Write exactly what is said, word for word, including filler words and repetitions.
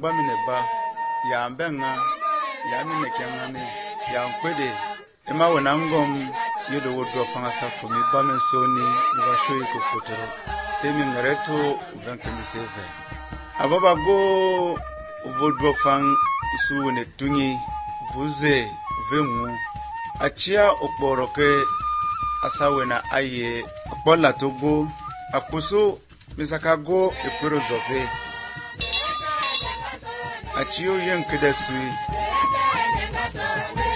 agba mi ne ba ya mbenga ya mi ne kemane ya nkwede ema wona ngom yodo wodro fanga safo mi ba men soni ni ba shoyi ko potoro semi ngareto vingt seve ababa go vodro fang su ne tunyi vuze vengu achia okporoke asawena aye akpola togo akpuso misakago ekwero zobe achio yenkede sui